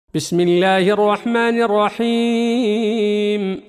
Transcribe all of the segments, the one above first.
بسم الله الرحمن الرحيم.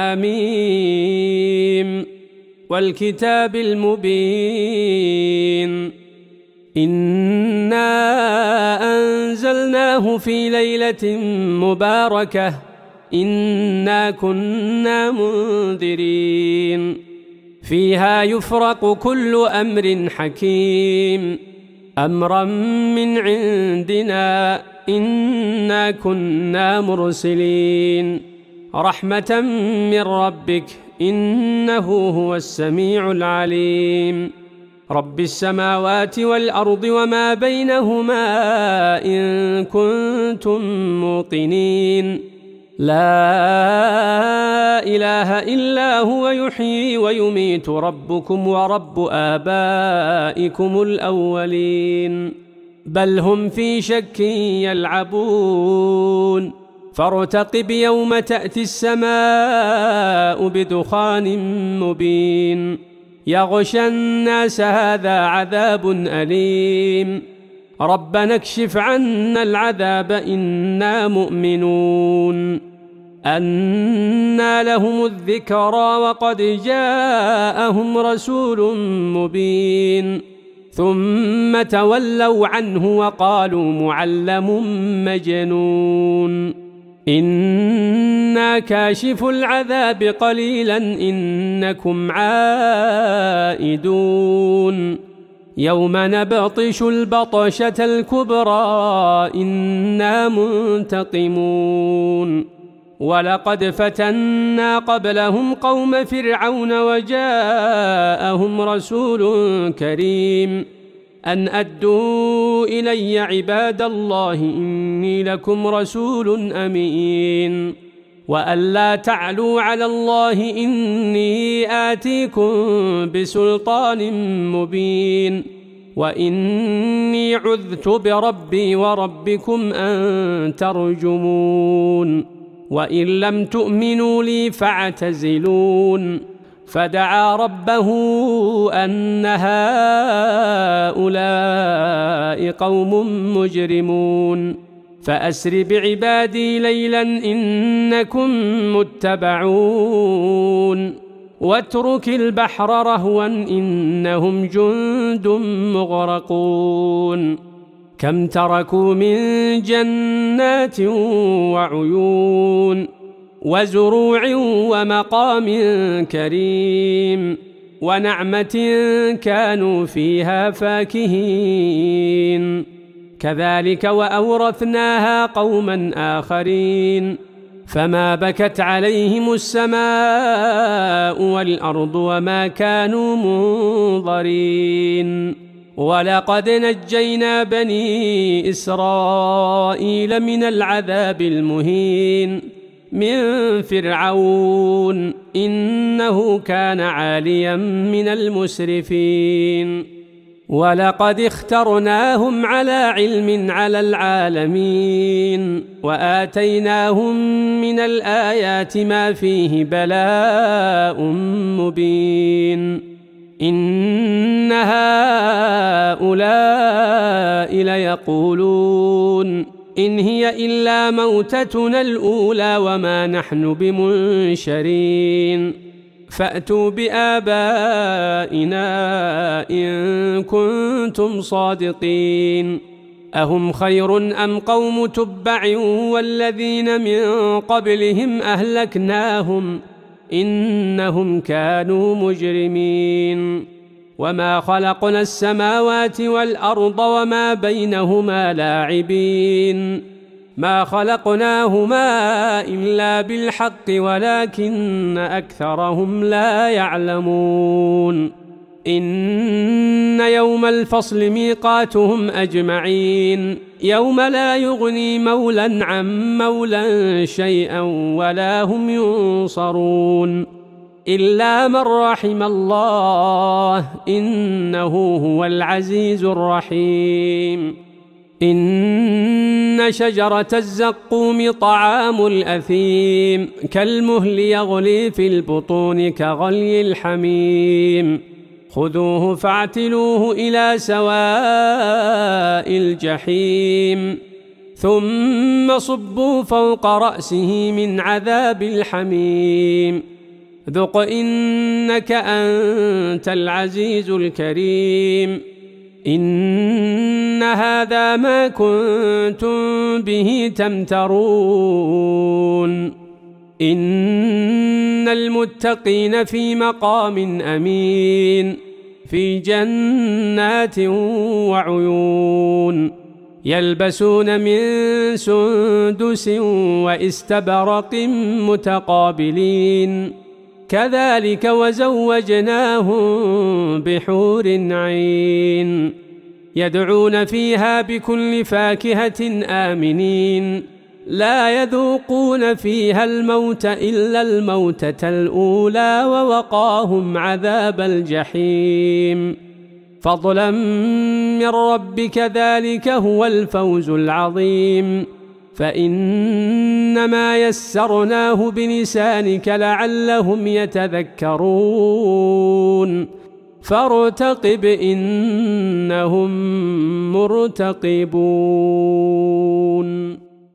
حميم والكتاب المبين. إنا أنزلناه في ليلة مباركة إنا كنا منذرين فيها يفرق كل أمر حكيم أمرا من عندنا إنا كنا مرسلين رحمة من ربك إنه هو السميع العليم. رب السماوات والأرض وما بينهما إن كنتم موقنين لا إله إلا هو يحيي ويميت ربكم ورب آبائكم الأولين بل هم في شك يلعبون فارتقب يوم تأتي السماء بدخان مبين يغشى الناس هذا عذاب أليم ربنا اكشف عنا العذاب إنا مؤمنون. أنى لهم الذكرى وقد جاءهم رسول مبين ثم تولوا عنه وقالوا معلم مجنون إنا كاشف العذاب قليلا إنكم عائدون يوم نبطش البطشة الكبرى إنا منتقمون ولقد فتنا قبلهم قوم فرعون وجاءهم رسول كريم أن أدوا إلي عباد الله إني لكم رسول أمين وأن لا تعلوا على الله إني آتيكم بسلطان مبين وإني عذت بربي وربكم أن ترجمون وإن لم تؤمنوا لي فاعتزلون. فدعا ربه أن هؤلاء قوم مجرمون فأسر بعبادي ليلا إنكم متبعون واترك البحر رهوا إنهم جند مغرقون كم تركوا من جنات وعيون وزروع ومقام كريم ونعمة كانوا فيها فاكهين كذلك وأورثناها قوما آخرين فما بكت عليهم السماء والأرض وما كانوا منظرين ولقد نجينا بني إسرائيل من العذاب المهين من فرعون إنه كان عاليا من المسرفين ولقد اخترناهم على علم على العالمين وآتيناهم من الآيات ما فيه بلاء مبين إن هؤلاء ليقولون إن هي إلا موتتنا الأولى وما نحن بمنشرين فأتوا بآبائنا إن كنتم صادقين أهم خير أم قوم تبع والذين من قبلهم أهلكناهم إنهم كانوا مجرمين وما خلقنا السماوات والأرض وما بينهما لاعبين ما خلقناهما إلا بالحق ولكن أكثرهم لا يعلمون إن يوم الفصل ميقاتهم أجمعين يوم لا يغني مولا عن مولا شيئا ولا هم ينصرون إلا من رحم الله إنه هو العزيز الرحيم. إن شجرة الزقوم طعام الأثيم كالمهل يغلي في البطون كغلي الحميم خذوه فاعتلوه إلى سواء الجحيم ثم صبوا فوق رأسه من عذاب الحميم ذق إنك أنت العزيز الكريم إن هذا ما كنتم به تمترون إن المتقين في مقام أمين في جنات وعيون يلبسون من سندس واستبرق متقابلين كذلك وزوجناهم بحور عين يدعون فيها بكل فاكهة آمنين لا يذوقون فيها الموت إلا الموتة الأولى ووقاهم عذاب الجحيم فضلا من ربك ذلك هو الفوز العظيم فإنما يسرناه بلسانك لعلهم يتذكرون فارتقب إنهم مرتقبون